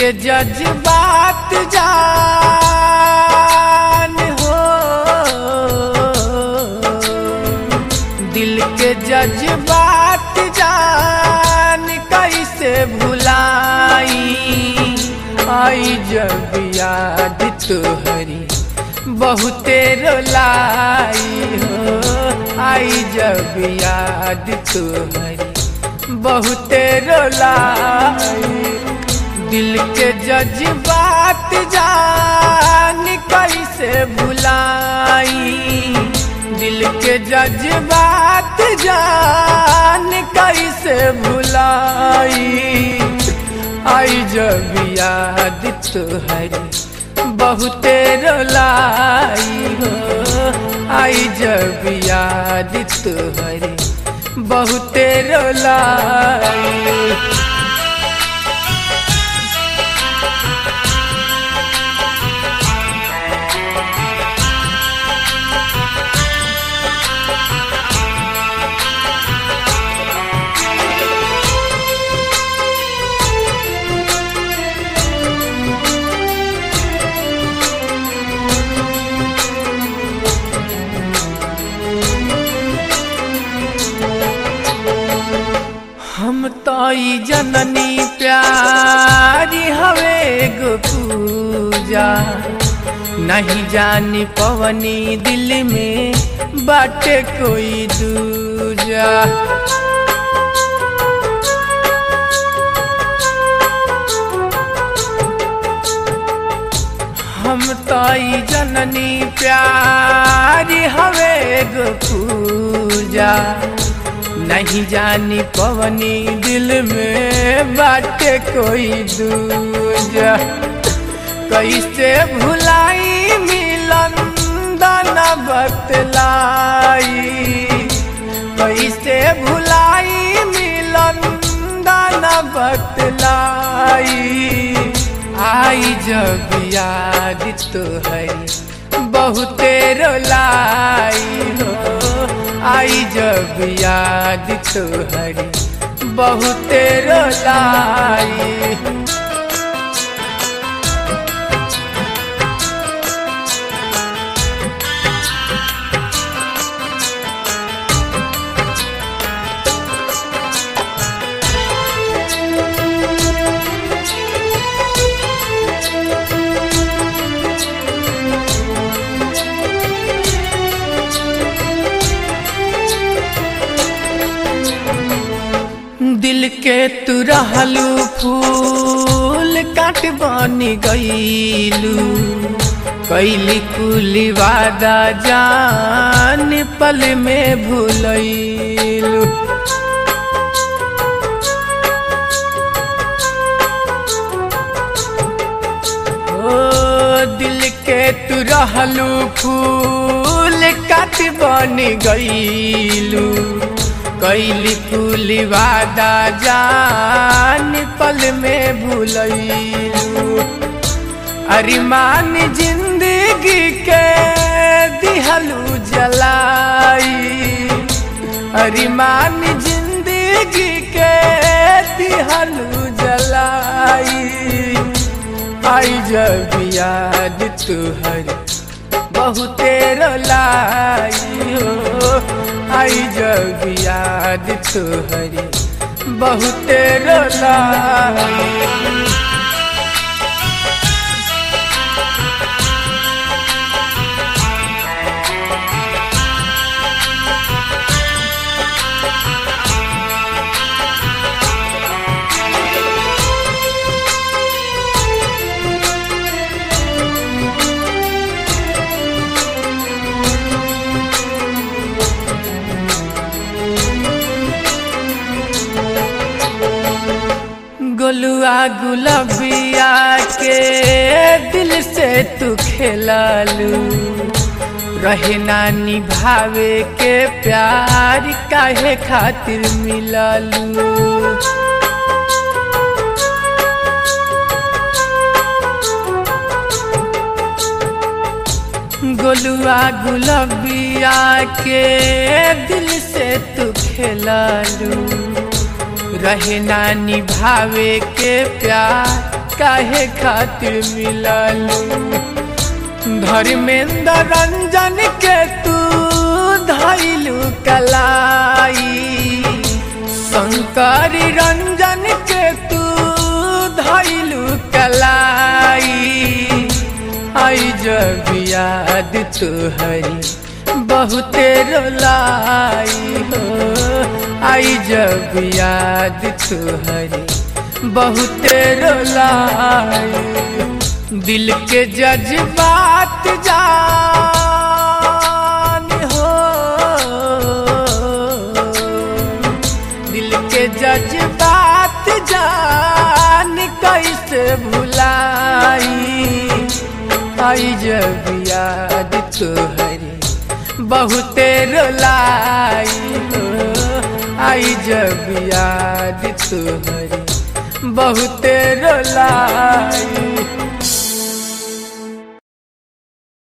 के जज्बात जान हो, दिल के जज्बात जान कैसे भुलाई। आई जब याद तोहरी बहुते रुलाई हो, आई जब याद तोहरी बहुते रुलाई। दिल के जज्बात जान कैसे भुलाई, दिल के जज्बात जान कैसे भुलाई। आई जब याद तोहरी बहुते रुलाई हो, आई जब याद तोहरी बहुते रुलाई। हम तोई जननी प्यारी हवे गो पूजा, नहीं जानी पवनी दिल में बाटे कोई दूजा। हम तोई जननी प्यारी हवे गो पूजा, नहीं जानी पवनी दिल में बाटे कोई दूजा। कैसे भुलाई मिलन दाना बतलाई, कैसे भुलाई मिलन दाना बतलाई। आई जब याद तोहरी बहुते रुलाई हो, आई जब याद तोहरी बहुते रुलाई। दिल के तू रहलू फूल काट बनी गईलू, कैली कुली वादा जान पल में भूलैलू। ओ दिल के तू रहलू फूल काट बनी गईलू, कैली कुली वादा जान पल में भूलैलू। अरिमान जिंदगी के दिहलू जलाई, अरिमान जिंदगी के दिहलू जलाई। आई जब याद तोहरी बहुते रुलाई हो, आई जब याद तोहरी बहुते रुलाई। गोलुआ गुलाबिया के दिल से तू खेलालू, रहे ना निभावे के प्यार काहे खातिर मिलालू। गोलुआ गुलाबिया के दिल से तू खेलालू, रहे ना निभावे के प्यार काहे खातिर मिललू। धर्मेंद्र रंजन के तू धैलू कलाई, शंकर रंजन के तू धैलू कलाई। आई जब याद तुहरी बहुते रोलाई हो, आई जब याद तुहरी बहुते रोलाई। दिल के जज्बात जान हो, दिल के जज्बात जान कैसे भुलाई। आई जब याद तुहरी बहुते रोलाई हो, आई जब याद तुहरी बहुते रोलाई।